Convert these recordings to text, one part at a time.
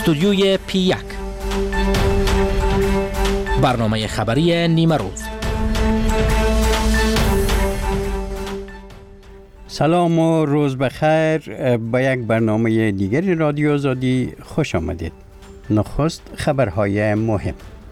استودیوی P1 برنامه خبری نیمه روز. سلام و روز بخیر به یک برنامه دیگری رادیو آزادی خوش آمدید. نخست خبرهای مهم.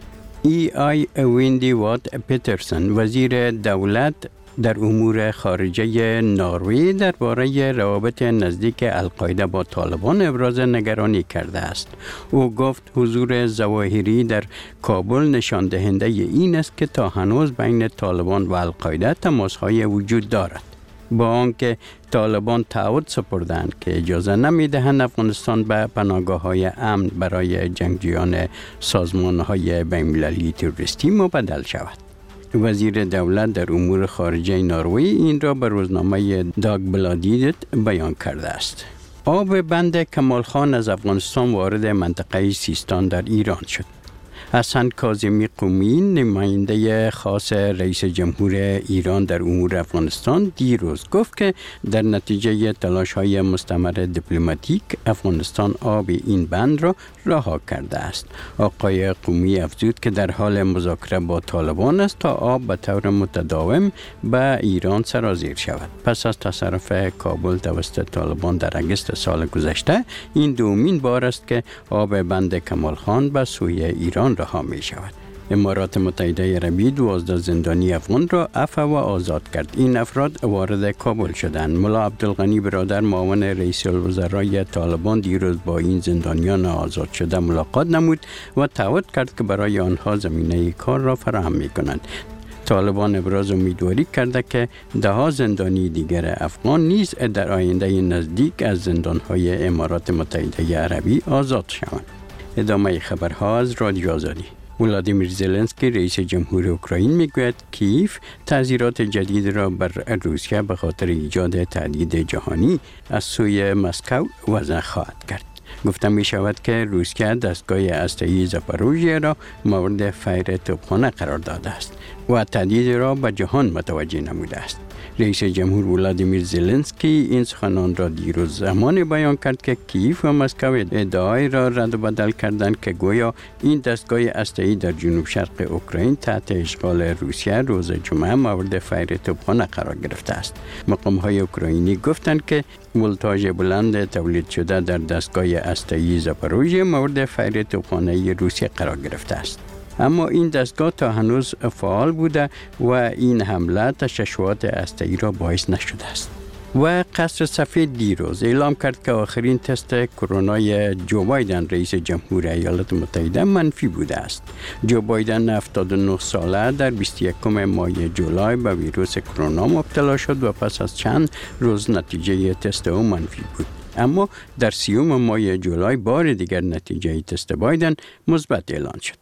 ویندی وات پیترسن وزیر دولت در امور خارجه نروژ درباره روابط نزدیک القاعده با طالبان ابراز نگرانی کرده است. او گفت حضور ظواهری در کابل نشان دهنده این است که تا هنوز بین طالبان و القاعده تماس‌های وجود دارد. با آنکه طالبان تعهد سپردند که اجازه نمی‌دهند افغانستان به پناهگاه‌های امن برای جنگجویان سازمان‌های بین‌المللی تروریستی مبدل شود. وزیر دولت در امور خارجه نروژ این را به روزنامه داگبلادیت بیان کرده است. آب بند کمال خان از افغانستان وارد منطقه سیستان در ایران شد. حسن کاظمی قمی نماینده خاص رئیس جمهور ایران در امور افغانستان دیروز گفت که در نتیجه تلاش‌های مستمر دیپلماتیک افغانستان آب این بند را رها کرده است. آقای قمی افزود که در حال مذاکره با طالبان است تا آب به طور متداوم به ایران سرازیر شود. پس از تصرف کابل توسط طالبان در اگست سال گذشته این دومین بار است که آب بند کمال خان به سوی ایران رها می شود. امارات متحده عربی 12 زندانی افغان را عفو و آزاد کرد. این افراد وارد کابل شدند. ملا عبدالغنی برادر معاون رئیس الوزرای طالبان دیروز با این زندانیان آزاد شده ملاقات نمود و تعهد کرد که برای آنها زمینه کار را فراهم می کنند. طالبان ابراز امیدواری کرده که ده زندانی دیگر افغان نیز در آینده نزدیک از زندانهای امارات متحده عربی آزاد شوند. ادامه خبرها از رادیو آزادی. ولادیمیر زلنسکی رئیس جمهور اوکراین میگوید کیف تعزیرات جدید را بر روسیه به خاطر ایجاد تهدید جهانی از سوی مسکو وضع خواهد کرد. گفته می شود که روسیه دستگاه هسته‌ای زاپاروژیه را مورد فیر توپخانه قرار داده است و تهدید را به جهان متوجه نموده است. رئیس جمهور ولادیمیر زلنسکی این سخنان را دیروز زمانی بیان کرد که کیف و مسکو ادعای را رد و بدل کردند که گویا این دستگاه هسته‌ای در جنوب شرق اوکراین تحت اشغال روسیه روز جمعه مورد فیر توپخانه قرار گرفته است. مقام‌های اوکراینی گفتند که ولتاژ بلند تولید شده در دستگاه هسته‌ای زاپاروژیه مورد فیر توپخانه روسیه قرار گرفته است. اما این دستگاه تا هنوز فعال بوده و این حمله تشعشعات هسته‌ای را باعث نشده است. و قصر سفید دیروز اعلام کرد که آخرین تست کرونای جو بایدن رئیس جمهور ایالات متحده منفی بوده است. جو بایدن 79 ساله در 21 ماه جولای به ویروس کرونا مبتلا شد و پس از چند روز نتیجه تست او منفی بود. اما در 30 ماه جولای بار دیگر نتیجه تست بایدن مثبت اعلان شد.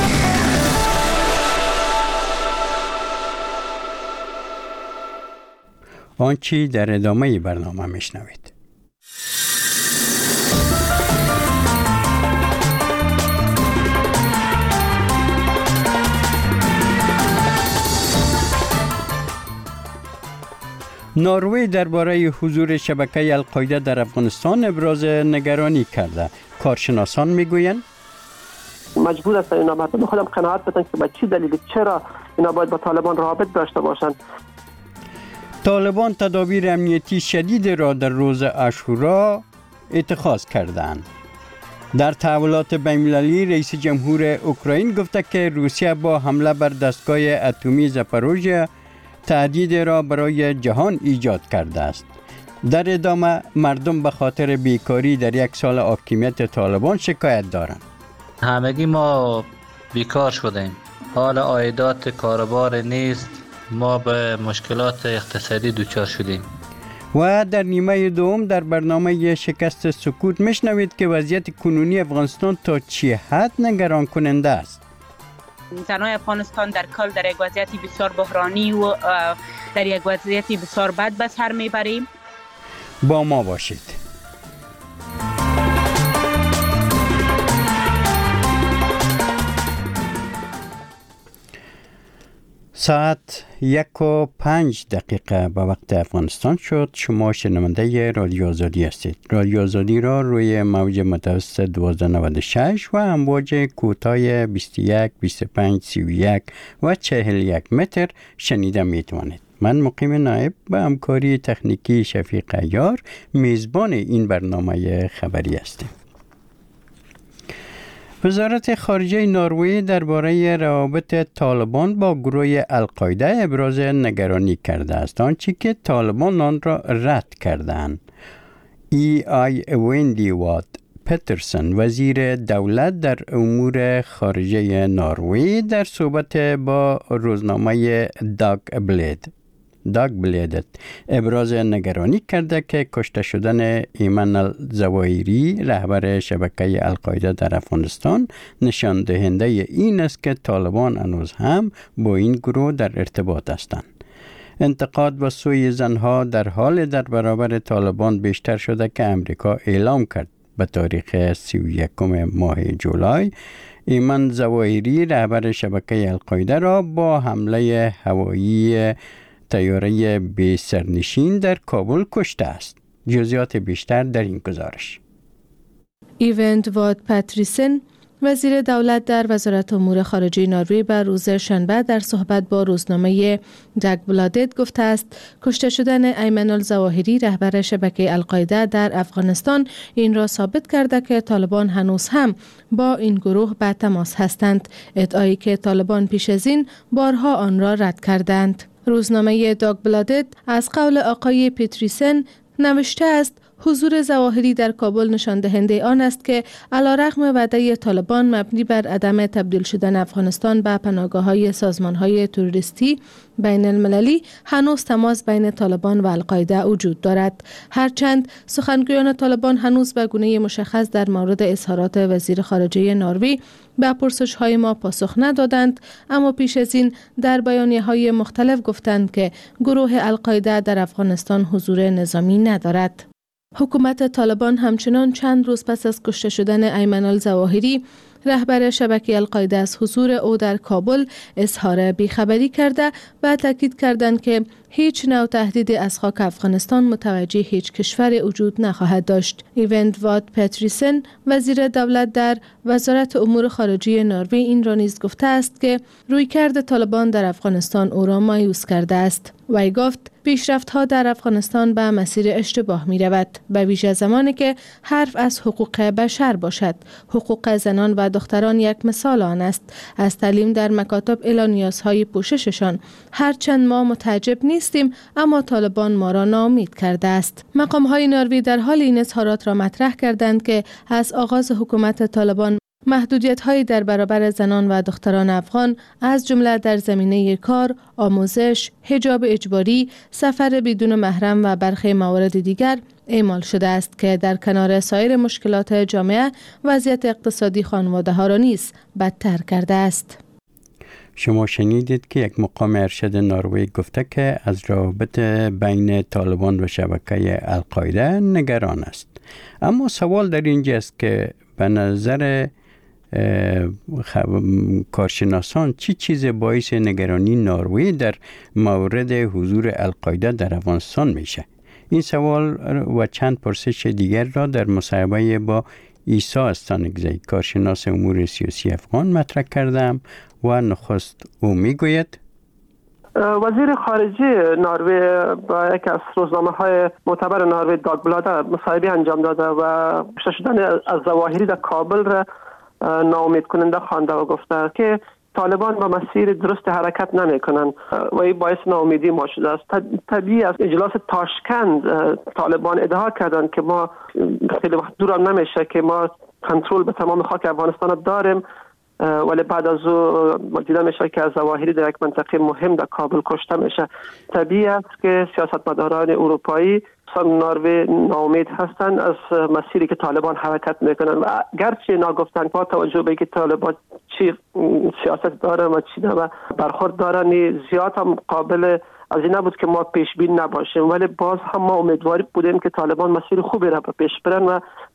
آنچه در ادامه برنامه میشنوید. نروژ درباره حضور شبکه القاعده در افغانستان ابراز نگرانی کرده. کارشناسان میگویند مجبور است اینا مردم خودم قناعت بدن که به چه دلیل چرا اینا باید با طالبان رابط داشته باشند. طالبان تدابیر امنیتی شدید را در روز عاشورا اتخاذ کردند. در تحولات بین‌المللی رئیس جمهور اوکراین گفته که روسیه با حمله بر دستگاه اتمی زاپاروژیه تهدید را برای جهان ایجاد کرده است. در ادامه مردم به خاطر بیکاری در یک سال حاکمیت طالبان شکایت دارند. همگی ما بیکار شدیم. حال عایدات کاربار نیست. ما به مشکلات اقتصادی دچار شدیم. و در نیمه دوم در برنامه شکست سکوت میشنوید که وضعیت کنونی افغانستان تا چه حد نگران کننده است. زنای افغانستان در کل در یک وضعیت بسیار بحرانی و در یک وضعیت بسیار بد به سر میبریم. با ما باشید. ساعت 1:05 به وقت افغانستان شد. شما شنونده رادیو آزادی هستید. رادیو آزادی را روی موج متوسط 1296 و امواج کوتاه 21 25 31 و 41 متر شنیده می توانید. من مقیم نایب به همکاری تکنیکی شفیق عیار میزبان این برنامه خبری هستیم. وزارت خارجه نروژ درباره روابط طالبان با گروه القاعده ابراز نگرانی کرده است، آنچه که طالبان آن را رد کردند. ویندی وات پترسن وزیر دولت در امور خارجه نروژ در صحبت با روزنامه داگبلیدت ابراز نگرانی کرده که کشته شدن ایمن الزواهری رهبر شبکه القاعده در افغانستان نشان دهنده این است که طالبان هنوز هم با این گروه در ارتباط هستند. انتقاد و سوی زنها در حال در برابر طالبان بیشتر شده که امریکا اعلام کرد به تاریخ 31 ماه جولای ایمن الزواهری رهبر شبکه القاعده را با حمله هوایی طیاره بی سرنشین در کابل کشته است. جزئیات بیشتر در این گزارش. ایوند وات پتریسن وزیر دولت در وزارت امور خارجه نروژ به روز شنبه در صحبت با روزنامه داگبلادت گفته است کشته شدن ایمن الزواهری رهبر شبکه القاعده در افغانستان این را ثابت کرده که طالبان هنوز هم با این گروه به تماس هستند، ادعایی که طالبان پیش از این بارها آن را رد کردند. روزنامه داگبلادت از قول آقای پتریسن نوشته است حضور زواهری در کابل نشان دهنده آن است که علیرغم وعده طالبان مبنی بر عدم تبدیل شدن افغانستان به پناهگاه‌های سازمان‌های تروریستی بین المللی هنوز تماس بین طالبان و القاعده وجود دارد. هرچند سخنگویان طالبان هنوز به گونه مشخص در مورد اظهارات وزیر خارجه نروژ به پرسش‌های ما پاسخ ندادند، اما پیش از این در بیانیه‌های مختلف گفتند که گروه القاعده در افغانستان حضور نظامی ندارد. حکومت طالبان همچنان چند روز پس از کشته شدن ایمن الزواهری رهبر شبکه القاعده از حضور او در کابل اظهار بیخبری کرده و تاکید کردند که هیچ نوع تهدیدی از خاک افغانستان متوجه هیچ کشور وجود نخواهد داشت. ایوند وات پتریسن وزیر دولت در وزارت امور خارجه نروژ این را نیز گفته است که رویکرد طالبان در افغانستان او را مایوس کرده است. وی گفت پیشرفت‌ها در افغانستان به مسیر اشتباه می رود، به ویژه زمانی که حرف از حقوق بشر باشد. حقوق زنان و دختران یک مثال آن است. از تعلیم در مکاتب الی نیازهای پوشششان. هرچند ما متعجب نیستیم، اما طالبان ما را ناامید کرده است. مقام‌های نروژ در حال این اظهارات را مطرح کردند که از آغاز حکومت طالبان محدودیت‌هایی در برابر زنان و دختران افغان از جمله در زمینه کار، آموزش، حجاب اجباری، سفر بدون محرم و برخی موارد دیگر اعمال شده است که در کنار سایر مشکلات جامعه وضعیت اقتصادی خانواده‌ها را نیز بدتر کرده است. شما شنیدید که یک مقام ارشد نروژ گفته که از روابط بین طالبان و شبکه القاعده نگران است. اما سوال در اینجا است که به نظر کارشناسان چی چیز باعث نگرانی نروژ در مورد حضور القاعده در افغانستان میشه؟ این سوال و چند پرسش دیگر را در مصاحبه با عیسی استانکزی کارشناس امور سیاسی افغان مطرح کردم و نخست او میگوید وزیر خارجه نروژ با یکی از روزنامه‌های معتبر نروژ داگبلادت مصاحبه انجام داده و کشته شدن الزواهری در کابل را ناامید کننده خوانده و گفته که طالبان با مسیر درست حرکت نمی‌کنند و این باعث ناامیدی ما شده است. طبیعی از اجلاس تاشکند طالبان ادعا کردند که ما خیلی وقت دورم نمیشه که ما کنترل به تمام خاک افغانستان داریم، ولی بعد از او دیده میشه که الزواهری در یک منطقه مهم در کابل کشته میشه. طبیعی است که سیاستمداران اروپایی نروژ ناامید هستند از مسیری که طالبان حرکت میکنن و گرچه ناگفتن با توجه به که طالبان چی سیاست دارن و چی و برخورد دارن زیاد هم قابل از این نبود که ما پیش بین نباشیم، ولی باز هم ما امیدواری بودیم که طالبان مسیر خوبی را پیش برن و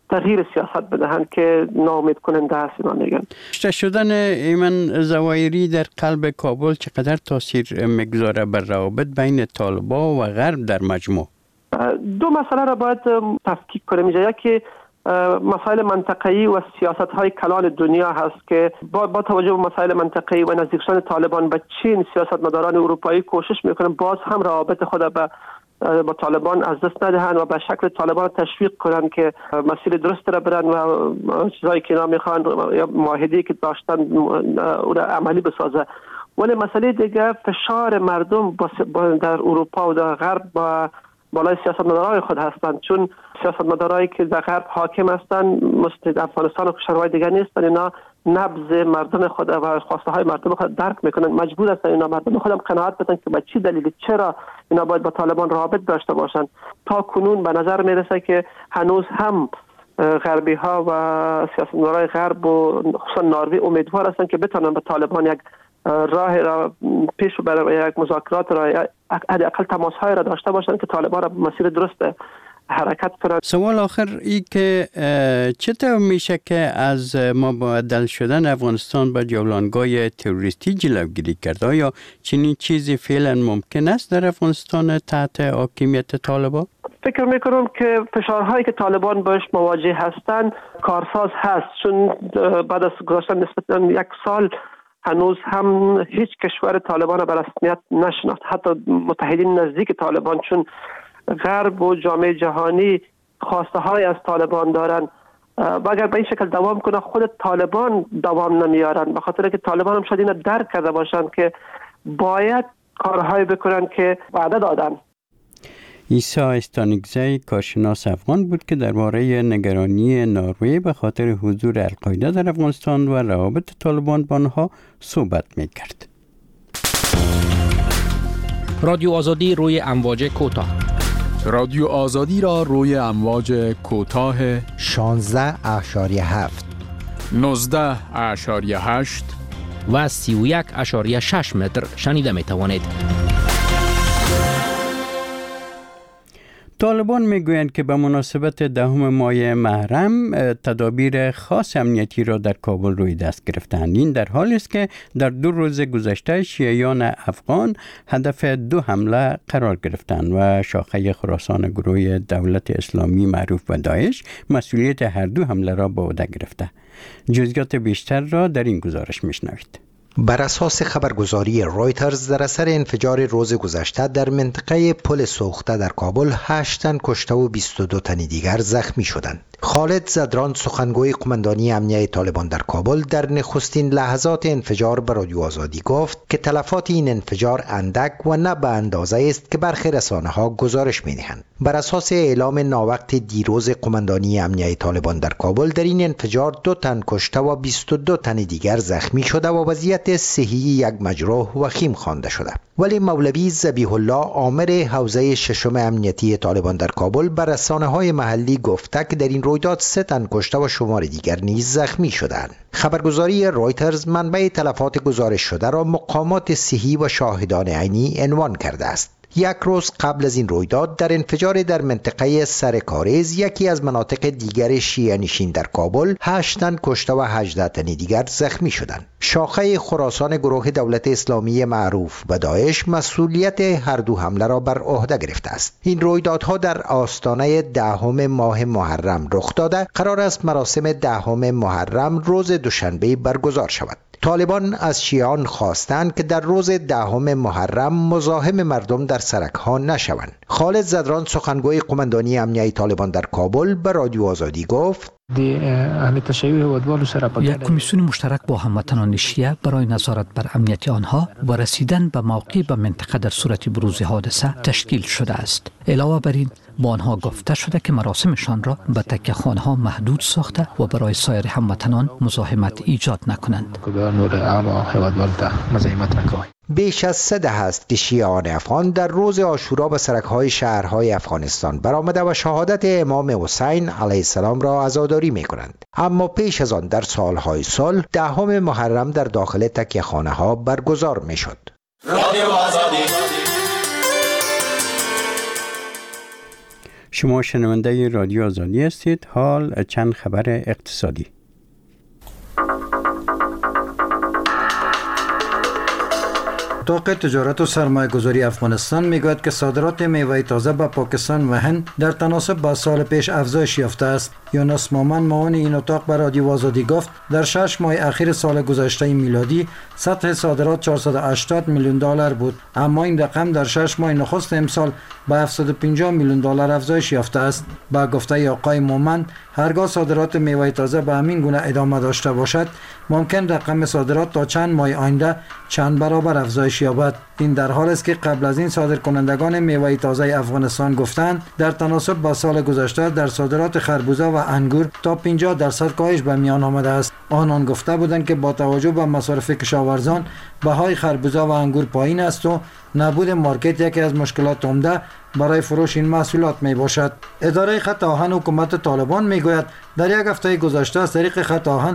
تغییر سیاست بدهند که ناامید کننده است. اینا میگن کشته شدن ایمن ظواهری در قلب کابل چقدر تاثیر میگذاره بر روابط بین طالبان و غرب در مجموع؟ دو مسئله را باید تفکیک کنیم اینجا. یکی مسائل منطقه‌ای و سیاست‌های کلان دنیا هست که با توجه به مسائل منطقه‌ای و نزدیک شدن طالبان به چین، سیاستمداران اروپایی کوشش میکنن باز هم روابط خود با طالبان از دست ندهند و به شکل طالبان تشویق کنند که مسیر درست را برن و چیزایی که اینا میخوان یا معاهده‌ای که داشتن او را عملی بسازه. ولی مسئله دیگه فشار مردم در اروپا و در غرب با بالای سیاستمدارای خود هستند، چون سیاستمدارایی که در غرب حاکم هستند مثل افغانستان و کشورهای دیگر نیستند. اینا نبض مردم خود و خواسته های مردم خود درک میکنن، مجبور هستند اینا مردم خودم قناعت بدن که به چه دلیل چرا اینا باید با طالبان رابط داشته باشند. تا کنون به نظر میرسه که هنوز هم غربی ها و سیاستمدارای غرب و خصوصا نروژ امیدوار هستند که بتونن به طالبان یک راه را پیش برای یک مذاکرات را حداقل تماس های را داشته باشند که طالبان را مسیر درست حرکت کنند. سوال آخر ای که چطور میشه که از مبادل شدن افغانستان به جولانگاه تروریستی جلوگیری کرد؟ یا چنین چیزی فعلا ممکن است در افغانستان تحت حاکمیت طالبان؟ فکر میکنم که فشارهایی که طالبان باش مواجه هستند کارساز هست، چون بعد از گذشتن نسبتا یک سال هنوز هم هیچ کشور طالبان به رسمیت نشناخت، حتی متحدین نزدیک طالبان، چون غرب و جامعه جهانی خواسته های از طالبان دارن و اگر به این شکل دوام کنه خود طالبان دوام نمیارن، به خاطر که طالبان هم شاید این درک کرده باشن که باید کارهایی بکنن که وعده دادن. عیسی استانگزی کارشناس افغان بود که درباره نگرانی نروژ به خاطر حضور القاعده در افغانستان و روابط طالبان با آنها صحبت می‌کرد. رادیو آزادی روی امواج کوتاه. رادیو آزادی را روی امواج کوتاه 16.7 19.8 و 31.6 متر شنیده می توانید. طالبان میگویند که به مناسبت 10 ماه محرم تدابیر خاص امنیتی را در کابل روی دست گرفتند. این در حالی است که در 2 روز گذشته شیعیان افغان هدف 2 حمله قرار گرفتند و شاخه خراسان گروه دولت اسلامی معروف به داعش مسئولیت هر 2 حمله را به عهده گرفته. جزئیات بیشتر را در این گزارش میشنوید. بر اساس خبرگزاری رویترز در اثر انفجار روز گذشته در منطقه پل سوخته در کابل 8 تن کشته و 22 تن دیگر زخمی شدند. خالد زدران سخنگوی قماندانی امنیه طالبان در کابل در نخستین لحظات انفجار به رادیو آزادی گفت که تلفات این انفجار اندک و نه به اندازه است که برخی رسانه‌ها گزارش می‌دهند. بر اساس اعلام ناوقت دیروز قماندانی امنیه طالبان در کابل در این انفجار 2 تن کشته و 22 تن دیگر زخمی شده و وضعیت صحی یک مجروح وخیم خوانده شده. ولی مولوی ذبیح الله آمر حوزه 6 امنیتی طالبان در کابل بر رسانه‌های محلی گفته که در این رویداد 3 تن کشته و شمار دیگر نیز زخمی شدند. خبرگزاری رویترز منبع تلفات گزارش شده را مقامات صحی و شاهدان عینی عنوان کرده است. 1 روز قبل از این رویداد در انفجار در منطقه سرکاریز یکی از مناطق دیگر شیعه نشین در کابل 8 تن کشته و 18 تن دیگر زخمی شدند. شاخه خراسان گروه دولت اسلامی معروف به داعش مسئولیت هر 2 حمله را بر عهده گرفته است. این رویدادها در آستانه 10 ماه محرم رخ داده. قرار است مراسم 10 محرم روز دوشنبه برگزار شود. طالبان از شیعیان خواستند که در روز 10 محرم مزاحم مردم در سرک‌ها نشوند. خالد زدران سخنگوی قماندانی امنیه طالبان در کابل به رادیو آزادی گفت یک کمیسیون مشترک با هموطنان شیعه برای نظارت بر امنیت آنها و رسیدن به موقع به منطقه در صورت بروز حادثه تشکیل شده است. علاوه بر این با آنها گفته شده که مراسمشان را به تکه خانه ها محدود ساخته و برای سایر هموطنان مزاحمت ایجاد نکنند. بیش از 3 دهه است که شیعیان افغان در روز عاشورا به سرک‌های شهرهای افغانستان برآمده و شهادت امام حسین علیه السلام را عزاداری می‌کنند. اما پیش از آن در سالهای صلح 10 محرم در داخل تکیه‌خانه‌ها برگزار می‌شد. شما شنونده رادیو آزادی هستید. حال چند خبر اقتصادی. اتاق تجارت و سرمایه گذاری افغانستان میگوید که صادرات میوه تازه به پاکستان و هند در تناسب با سال پیش افزایش یافته است. یونس مامان معاون این اتاق به رادیو آزادی گفت در 6 ماه اخیر سال گذشته میلادی سطح صادرات 480 میلیون دلار بود، اما این رقم در 6 ماه نخست امسال به 750 میلیون دلار افزایش یافته است. با گفته آقای مومن هرگاه صادرات میوه تازه به همین گونه ادامه داشته باشد ممکن رقم صادرات تا چند ماه آینده چند برابر افزایش یابد. این در حال است که قبل از این صادرکنندگان میوه تازه افغانستان گفتند در تناسب با سال گذشته در صادرات خربوزه و انگور تا 50% کاهش به میان آمده است. آنان گفته بودند که با توجه به مصارف کشاورزان بهای خربوزه و انگور پایین است و نبود مارکت یکی از مشکلات عمده برای فروش این محصولات می باشد. اداره خط آهن حکومت طالبان می گوید در یک هفته گذشته از طریق خط آهن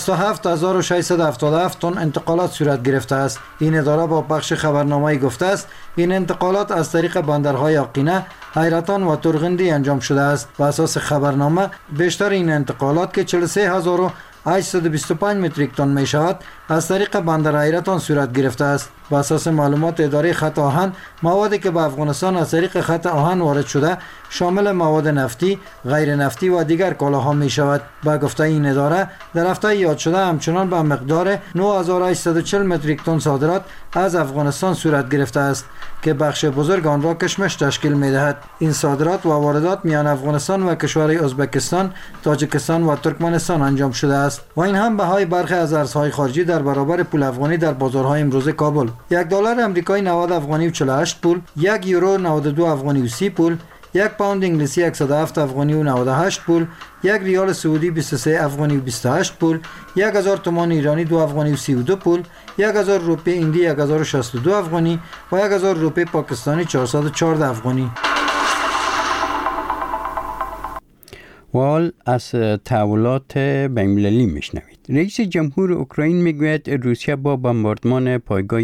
67677 تن انتقالات صورت گرفته است. این اداره با پخش خبرنامه‌ای گفته است این انتقالات از طریق بندرهای آقینه، حیرتان و ترغندی انجام شده است. بر اساس خبرنامه بیشتر این انتقالات که 43825 متریک تن می شود از طریق بندر حیرتان صورت گرفته است. بر اساس معلومات اداره خط آهن موادی که به افغانستان از طریق خط آهن وارد شده شامل مواد نفتی، غیر نفتی و دیگر کالاها می شود. با گفته این اداره در هفته یاد شده همچنان به مقدار 9840 متریک تن صادرات از افغانستان صورت گرفته است که بخش بزرگ آن را کشمش تشکیل می دهد. این صادرات و واردات میان افغانستان و کشورهای ازبکستان، تاجیکستان و ترکمنستان انجام شده است و این هم بهای برخی از ارزهای خارجی در برابر پول افغانی در بازارهای امروز کابل. یک دلار آمریکایی 90 افغانی و 48 پول، یک یورو 92 افغانی و 30 پول، یک پوند انگلیسی 107 افغانی و 98 پول، یک ریال سعودی 23 افغانی و 28 پول، 1000 تومان ایرانی 2 افغانی و 32 پول، 1000 روپیه هندی 1062 افغانی و 1000 روپیه پاکستانی 414 افغانی. وال از تحولات بین‌المللی میشنوید. رئیس جمهور اوکراین میگوید روسیه با بمباردمان پایگاه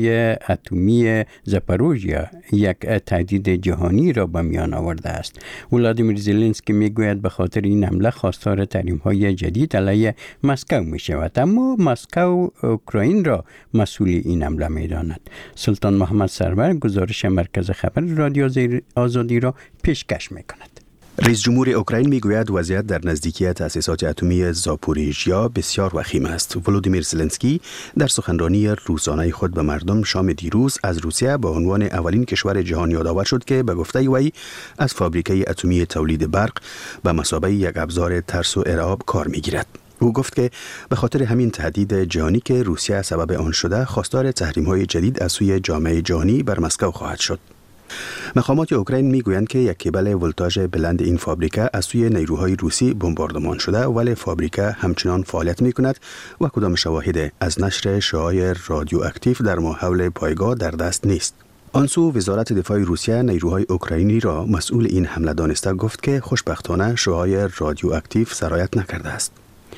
اتمی زاپاروژیا یک تهدید جهانی را به میان آورده است. ولادیمیر زلنسکی میگوید به خاطر این حمله خواستار تحریم‌های جدید علیه مسکو میشود، اما مسکو اوکراین را مسئول این حمله میداند. سلطان محمد سرور گزارش مرکز خبر رادیو آزادی را پیشکش میکند. رئیس جمهور اوکراین میگوید وضعیت در نزدیکی تأسیسات اتمی زاپوریژیا بسیار وخیم است. ولودیمیر زلنسکی در سخنرانی روزانه خود به مردم شام دیروز از روسیه به عنوان اولین کشور جهان یادآور شد که به گفته وی از فابریکه اتمی تولید برق به مثابه یک ابزار ترس و ارعاب کار میگیرد. او گفت که به خاطر همین تهدید جهانی که روسیه سبب آن شده خواستار تحریم‌های جدید از سوی جامعه جهانی بر مسکو خواهد شد. مقامات اوکراین میگویند که یک کیبل ولتاژ بلند این فابریکه از سوی نیروهای روسی بمباردمان شده، ولی فابریکه همچنان فعالیت میکند و کدام شواهد از نشر شعاع رادیواکتیو در ماحول پایگاه در دست نیست. آنسو وزارت دفاع روسیه نیروهای اوکراینی را مسئول این حمله دانسته گفت که خوشبختانه شعاع رادیواکتیو سرایت نکرده است.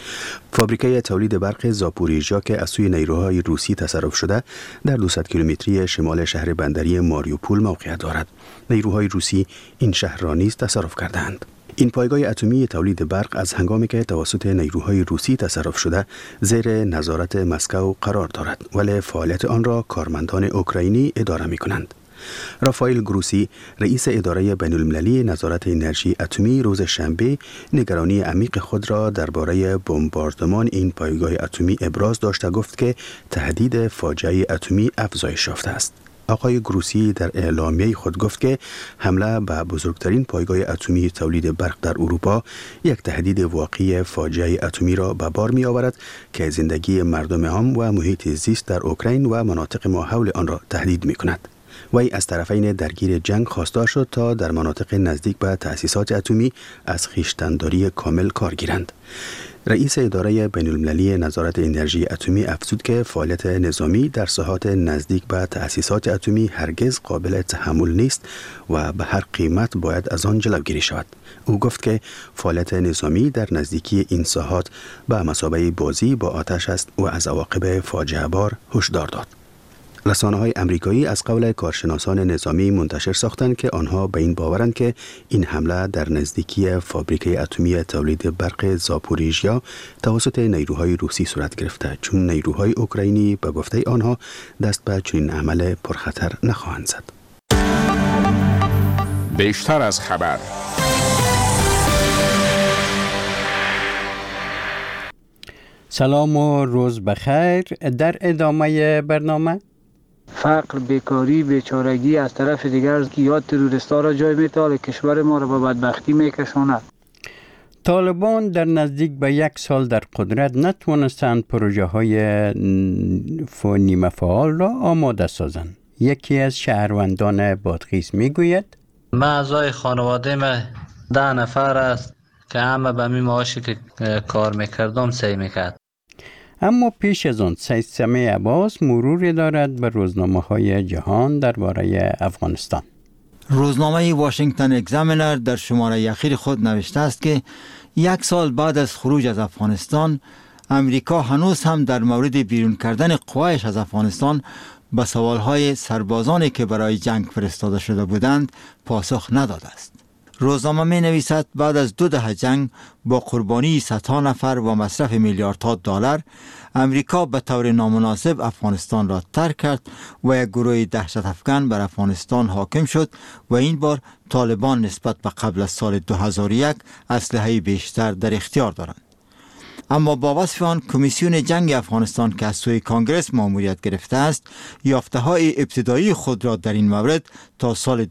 فابریکه تولید برق زاپوریژیا که از سوی نیروهای روسی تصرف شده در 200 کیلومتری شمال شهر بندری ماریوپول موقعیت دارد. نیروهای روسی این شهر را نیز تصرف کردند. این پایگاه اتمی تولید برق از هنگامی که توسط نیروهای روسی تصرف شده زیر نظارت مسکو قرار دارد، ولی فعالیت آن را کارمندان اوکراینی اداره می کنند. رافائل گروسی رئیس اداره بین‌المللی نظارت انرژی اتمی روز شنبه نگرانی عمیق خود را درباره بمباردمان این پایگاه اتمی ابراز داشته گفت که تهدید فاجعه اتمی افزایش یافته است. آقای گروسی در اعلامیه خود گفت که حمله به بزرگترین پایگاه اتمی تولید برق در اروپا یک تهدید واقعی فاجعه اتمی را به بار می آورد که زندگی مردم عام و محیط زیست در اوکراین و مناطق ماحول آن را تهدید می کند. وی از طرفین درگیر جنگ خواستار شد تا در مناطق نزدیک به تأسیسات اتمی از خویشتن‌داری کامل کار گیرند. رئیس اداره بین‌المللی نظارت انرژی اتمی افزود که فعالیت نظامی در ساحات نزدیک به تأسیسات اتمی هرگز قابل تحمل نیست و به هر قیمت باید از آن جلوگیری شود. او گفت که فعالیت نظامی در نزدیکی این ساحات به مثابه بازی با آتش است و از عواقب فاجعه بار هشدار داد. رسانه‌های آمریکایی از قول کارشناسان نظامی منتشر ساختند که آنها به این باورند که این حمله در نزدیکی فابریکه اتمی تولید برق زاپوریژیا توسط نیروهای روسی صورت گرفته، چون نیروهای اوکراینی به گفته آنها دست به چنین عمل پرخطر نخواهند زد. بیشتر از خبر. سلام و روز بخیر. در ادامه برنامه فقر، بیکاری، بیچارگی از طرف دیگر یا تروریستا را جای می‌دهد، کشور ما را به بدبختی می‌کشاند. طالبان در نزدیک به 1 سال در قدرت نتوانستند پروژه های نیمه فعال را آماده سازند. یکی از شهروندان بادغیس میگوید اعضای خانواده ما 10 نفر است که همه به می معاشی که کار میکردم سعی میکرد. اما پیش از آن سید سمیع عباس مروری دارد به روزنامه های جهان درباره افغانستان. روزنامه واشنگتن اگزامینر در شماره اخیر خود نوشته است که 1 سال بعد از خروج از افغانستان، امریکا هنوز هم در مورد بیرون کردن قوایش از افغانستان به سوالهای سربازانی که برای جنگ فرستاده شده بودند پاسخ نداده است. روزنامه می نویسد بعد از 2 دهه جنگ با قربانی صدها نفر و مصرف میلیاردها دلار، امریکا به طور نامناسب افغانستان را ترک کرد و یک گروه دهشت افکن بر افغانستان حاکم شد و این بار طالبان نسبت به قبل از سال 2001 اسلحه بیشتر در اختیار دارند. اما با وصف آن کمیسیون جنگ افغانستان که از سوی کانگرس ماموریت گرفته است، یافته‌های ابتدایی خود را در این مورد تا سال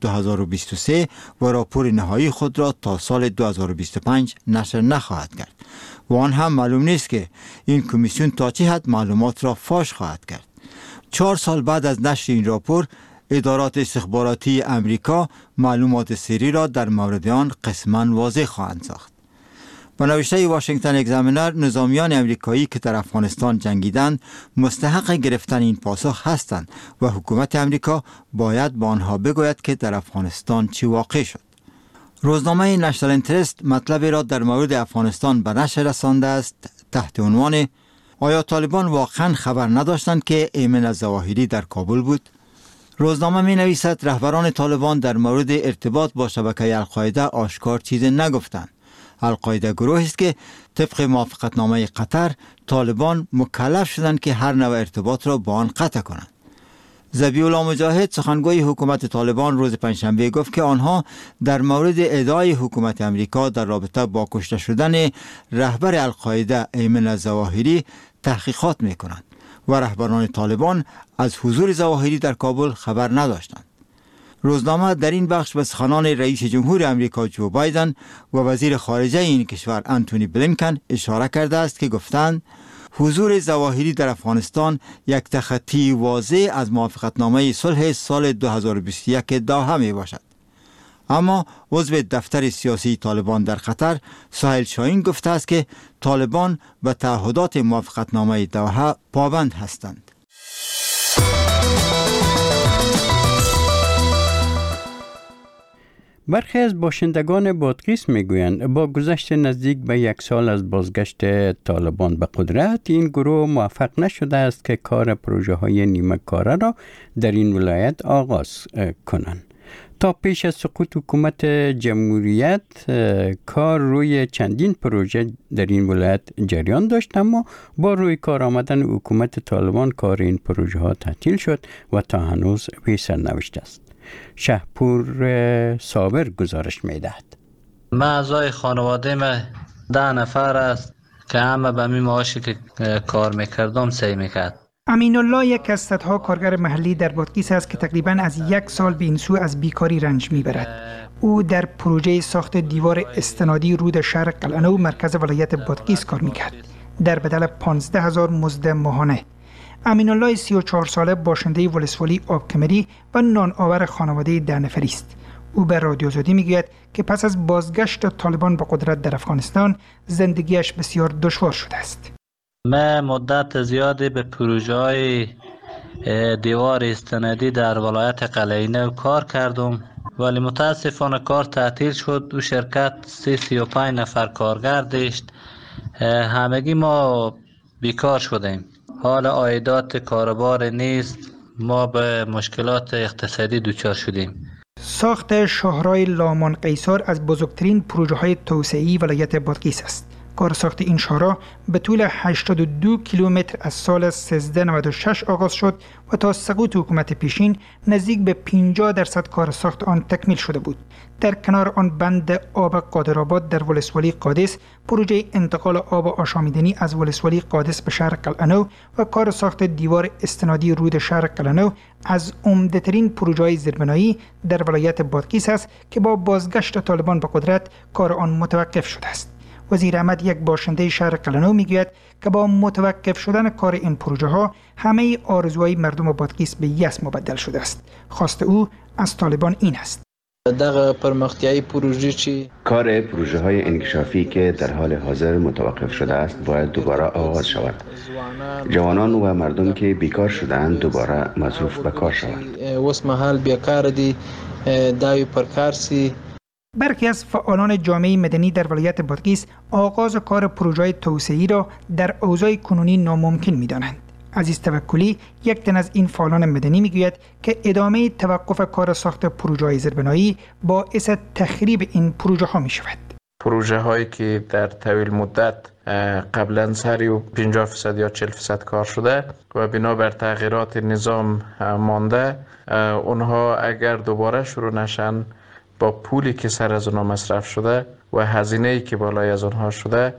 2023 و راپور نهایی خود را تا سال 2025 نشر نخواهد کرد و آن هم معلوم نیست که این کمیسیون تا چه حد معلومات را فاش خواهد کرد. 4 سال بعد از نشر این راپور، ادارات استخباراتی امریکا معلومات سری را در مورد آن قسماً واضح خواهند ساخت. با نوشته واشنگتن اگزامینر، نظامیان امریکایی که در افغانستان جنگیدند مستحق گرفتن این پاسخ هستند و حکومت امریکا باید با آنها بگوید که در افغانستان چی واقع شد. روزنامه نشنال اینترست مطلبی را در مورد افغانستان به نشر رسانده است تحت عنوان آیا طالبان واقعا خبر نداشتند که ایمن الظواهری در کابل بود؟ روزنامه می نویسد رهبران طالبان در مورد ارتباط با شبکه القاعده آشکار چیزی نگفتند. القاعده گروهی است که طبق موافقتنامه قطر طالبان مکلف شدند که هر نوع ارتباط را با آن قطع کنند. ذبیح الله مجاهد سخنگوی حکومت طالبان روز پنجشنبه گفت که آنها در مورد ادعای حکومت امریکا در رابطه با کشته شدن رهبر القاعده ایمن الظواهری تحقیقات می‌کنند و رهبران طالبان از حضور ظواهری در کابل خبر نداشتند. روزنامه در این بخش به سخنان رئیس جمهور امریکا جو بایدن و وزیر خارجه این کشور انتونی بلینکن اشاره کرده است که گفتند حضور ظواهری در افغانستان یک تخطی واضح از موافقتنامه صلح سال 2021 دوحه می باشد. اما عضو دفتر سیاسی طالبان در قطر سهیل شاهین گفته است که طالبان به تعهدات موافقتنامه دوحه پابند هستند. برخی از باشندگان بادغیس میگویند با گذشت نزدیک به 1 سال از بازگشت طالبان به قدرت، این گروه موفق نشده است که کار پروژه های نیمه کاره را در این ولایت آغاز کنند. تا پیش از سقوط حکومت جمهوریت کار روی چندین پروژه در این ولایت جریان داشت، اما با روی کار آمدن حکومت طالبان کار این پروژه ها تعطیل شد و تا هنوز بی سرنوشت است. شهپور صابر گزارش می‌دهد. اعضای خانواده ما 10 نفر است که همه به می معاشی که کار میکردم سعی میکرد. امین الله یک از صدها کارگر محلی در بادغیس است که تقریباً از 1 سال به این سو از بیکاری رنج میبرد. او در پروژه ساخت دیوار استنادی رود شهر قلعه‌نو مرکز ولایت بادغیس کار میکرد در بدل 15,000 مزد ماهانه. امین الله 34 ساله باشنده ولسوالی آبکمری و نان آور خانواده 10 نفری است. او به رادیو آزادی میگوید که پس از بازگشت طالبان به قدرت در افغانستان زندگیش بسیار دشوار شده است. من مدت زیادی به پروژه‌های دیوار استنادی در ولایت قلعه‌نو کار کردم، ولی متاسفانه کار تعطیل شد. او شرکت 35 نفر کارگر داشت. همگی ما بیکار شدیم. حال عایدات کاربار نیست. ما به مشکلات اقتصادی دچار شدیم. ساخت شاهراه لامان قیصر از بزرگترین پروژه‌های توسعه‌ای ولایت بادغیس است. کار ساخت این شاهراه به طول 82 کیلومتر از سال 1396 آغاز شد و تا سقوط حکومت پیشین نزدیک به 50% کار ساخت آن تکمیل شده بود. در کنار آن بند آب قادرآباد در ولسوالی قادس، پروژه انتقال آب آشامیدنی از ولسوالی قادس به شهر قلعه‌نو و کار ساخت دیوار استنادی رود شهر قلعه‌نو از عمده‌ترین پروژه‌های زیربنایی در ولایت بادغیس است که با بازگشت طالبان به قدرت کار آن متوقف شده است. وزیر احمد، یک باشنده شهر قلعه‌نو، میگوید که با متوقف شدن کار این پروژه ها همه آرزوهای مردم بادغیس به یأس مبدل شده است. خواست او از طالبان این است: دغه پرمختیایی پروژه چی؟ کار پروژه های انکشافی که در حال حاضر متوقف شده است باید دوباره آغاز شود. جوانان و مردم که بیکار شدند دوباره مصروف به کار شوند. اوس مهال بیکار دي دایو پر کار سی. برخی از فعالان جامعه مدنی در ولایت بادغیس آغاز کار پروژه توسعه‌ای را در اوضاع کنونی ناممکن می‌دانند. عزیز توکلی، یک تن از این فعالان مدنی، میگوید که ادامه توقف کار ساخت پروژه‌های زیربنایی باعث تخریب این پروژه ها می شود. پروژه هایی که در طویل مدت قبلا سری 50% یا 40% کار شده و بنابر تغییرات نظام مانده، اونها اگر دوباره شروع نشن با پولی که سر از اونها مصرف شده و هزینه‌ای که بالای از اونها شده،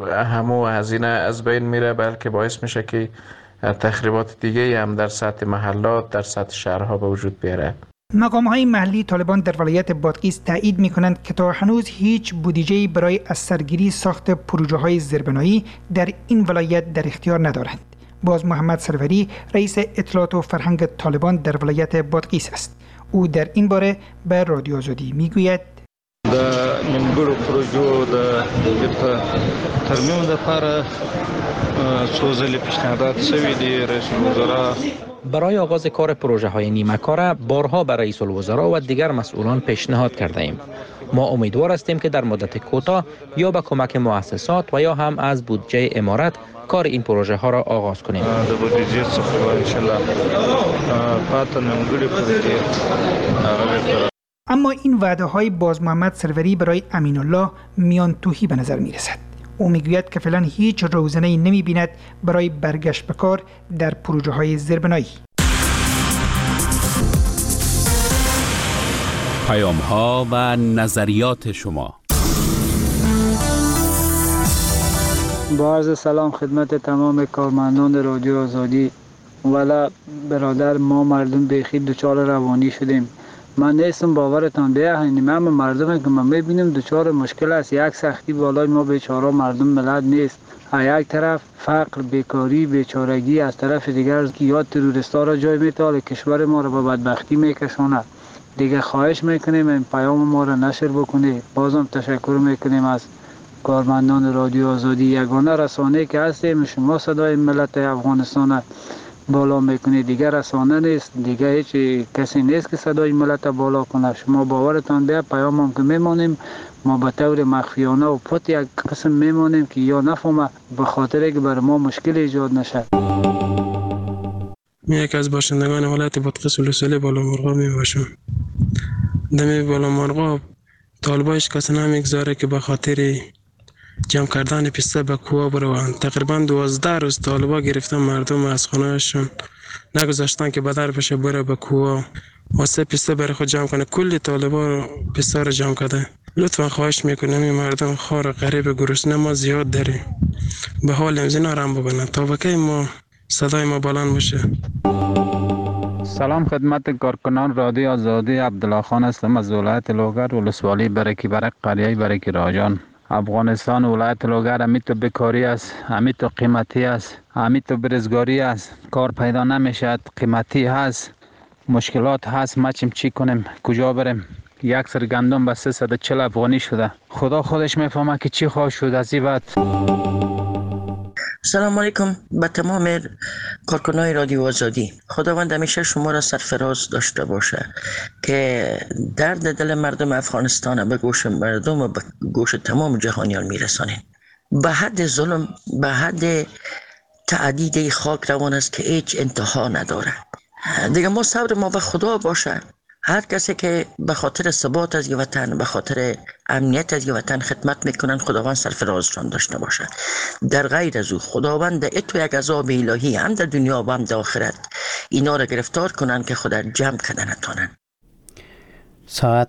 همو هزینه از بین میره، بلکه باعث میشه که تخریبات دیگه هم در سطح محلات، در سطح شهرها به وجود بیاره. مقام‌های محلی طالبان در ولایت بادغیس تایید می‌کنند که تا هنوز هیچ بودجه‌ای برای از سرگیری ساخت پروژه‌های زیربنایی در این ولایت در اختیار ندارند. باز محمد سروری، رئیس اطلاعات و فرهنگ طالبان در ولایت بادغیس است. او در این باره به رادیو آزادی میگوید: د نیمګړو پروژو د ترمیم لپاره څو ځلې پیشنهادات شوي دي. رئیس الوزرا برای آغاز کار پروژه های نیمه کاره بارها به رئیس الوزرا و دیگر مسئولان پیشنهاد کرده ایم. ما امیدوار هستیم که در مدت کوتاه یا به کمک مؤسسات و یا هم از بودجه امارت کار این پروژه ها را آغاز کنیم. د بودجه څخه ان شاء الله پاتې نیمګړي پروژې. اما این وعده های باز محمد سروری برای امین الله میان توهی به نظر می رسد. او میگوید که فعلا هیچ روزنه‌ای نمی بیند برای برگشت به کار در پروژه های زیربنایی. پیام ها و نظریات شما. با عرض سلام خدمت تمام کارمندان رادیو آزادی. ولی برادر، ما مردم بیخی دچار روانی شدیم. من نیستم باورتان بیاهنیم، اما مردم که من میبینیم دچار مشکل است. یک سختی بالای ما بیچاره مردم ملت نیست. یک طرف فقر، بیکاری، بیچارگی، از طرف دیگر یا تروریستا را جای میتاله، کشور ما را به بدبختی میکشاند. دیگه خواهش میکنیم این پیام ما را نشر بکنید. بازم تشکر میکنیم از کارمندان رادیو آزادی. یگانه رسانه که هستیم، شما صدای ملت افغانستان بالا میکنه، دیگر رسانه نیست، دیگر هیچ کسی نیست که صدای ملت بالا کنه. شما باورتان بیاد پیامم که میمانیم، ما به طور مخفیانه و پت یک قسم میمانیم که یا نفهمه، به خاطر که بر ما مشکل ایجاد نشه. من یک از باشندگان ولایت بادغیس ولسوالی بالامرغاب میباشم. دم بالامرغاب طالبایش کسی نمیگذاره که به خاطر جمع کردن پسته به کوه بروند. تقریبا 12 روز طالبا گرفتن مردم از خانه‌شون، نگذاشتن که بدر بشه بره به کوه واسه پسته برای خود جمع کنه. کلی طالبا پسته رو جمع کرده. لطفا خواهش میکنم این مردم خار غریب گرسنه ما زیاد داریم، به حال امزینا رم ببینن تا وکی ما صدای ما بلند باشه. سلام خدمت کارکنان رادیو آزادی. عبدالله خان هستم از ولایت لوگر، ولسوالی برکی برک، قریه برکی راجان. افغانستان ولایت لوگر همی تو بیکاری است، همی تو قیمتی است، همی تو برزگاری است، کار پیدا نمیشد، قیمتی هست، مشکلات هست. ما چی کنیم؟ کجا بریم؟ یک سر گندم به 340 افغانی شده. خدا خودش میفهمه که چی خواهد شد از این بعد. سلام علیکم به تمام کارکنان رادیو آزادی. خداوند همیشه شما را سرفراز داشته باشه که درد دل مردم افغانستان به گوش مردم و به گوش تمام جهانیان میرسانید. به حد ظلم، به حد تعدید خاک روان است که هیچ انتها نداره. دیگه ما صبر ما به خدا باشه. هر کسی که به خاطر ثبات از وطن، به خاطر امنیت از وطن خدمت میکنن، خداوند سرفرازشان داشته باشه. در غیر از او خداوند اتو یک عذاب الهی هم در دنیا و هم در آخرت اینا را گرفتار کنن که خدا جمع کنن نتونن. ساعت